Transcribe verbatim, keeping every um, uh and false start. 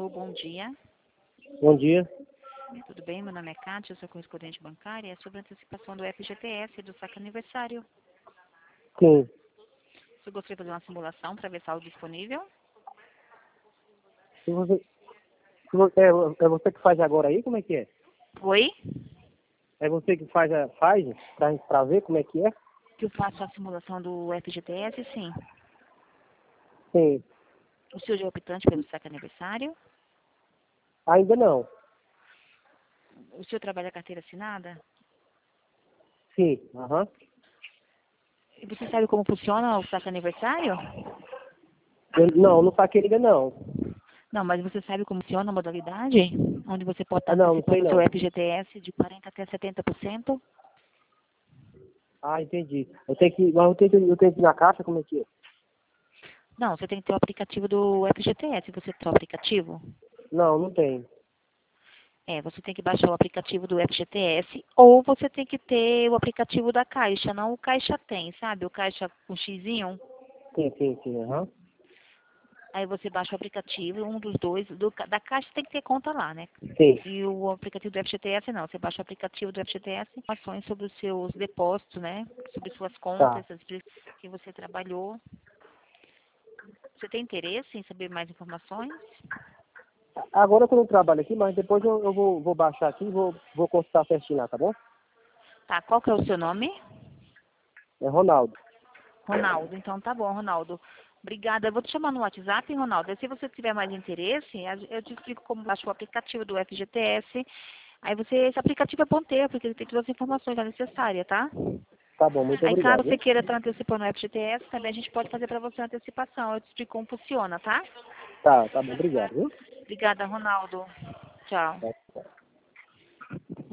Alô, bom dia. Bom dia. Tudo bem? Meu nome é Kátia, eu sou correspondente bancária. É sobre a antecipação do F G T S do saque aniversário. Sim. Você gostaria de fazer uma simulação para ver se algo disponível? Se você, se você, é, é você que faz agora aí? Como é que é? Oi? É você que faz, a- faz pra, pra ver como é que é? Que eu faço a simulação do F G T S, sim. Sim. O senhor já é optante pelo saque aniversário? Ainda não. O senhor trabalha carteira assinada? Sim. Aham. E você sabe como funciona o saque aniversário? Eu- Não, não saquei ainda não. Não, mas você sabe como funciona a modalidade? Onde você pode estar Ah, não, não sei antecipando o seu não. F G T S de quarenta por cento até setenta por cento? Ah, entendi. Eu tenho que, mas eu tenho que, eu tenho que ir na caixa, como é que é? Não, você tem que ter o aplicativo do F G T S. Você tem o aplicativo? Não, não tem. É, você tem que baixar o aplicativo do F G T S ou você tem que ter o aplicativo da Caixa. Não, o Caixa tem, sabe? O Caixa com xizinho. Sim, sim, sim. Aham. Aí você baixa o aplicativo, um dos dois. Do, da Caixa tem que ter conta lá, né? Sim. E o aplicativo do F G T S não. Você baixa o aplicativo do F G T S, informações sobre os seus depósitos, né? Sobre suas Tá. contas, as vezes que você trabalhou. Você tem interesse em saber mais informações? Agora eu tô no trabalho aqui, mas depois eu, eu vou, vou baixar aqui e vou, vou consultar certinho lá, tá bom? Tá, qual que é o seu nome? É Ronaldo. Ronaldo, então tá bom, Ronaldo. Obrigada. Eu vou te chamar no WhatsApp, Ronaldo. E se você tiver mais interesse, a- eu te explico como baixar o aplicativo do F G T S. Aí você, esse aplicativo é bom ter, porque ele tem todas as informações já necessárias, tá? Tá bom, muito Aí caso obrigado, você viu? queira estar antecipando o F G T S, também a gente pode fazer para você a antecipação. Eu te explico como funciona, tá? Tá, tá bom, obrigado, viu? Obrigada, Ronaldo. Tchau. Tá.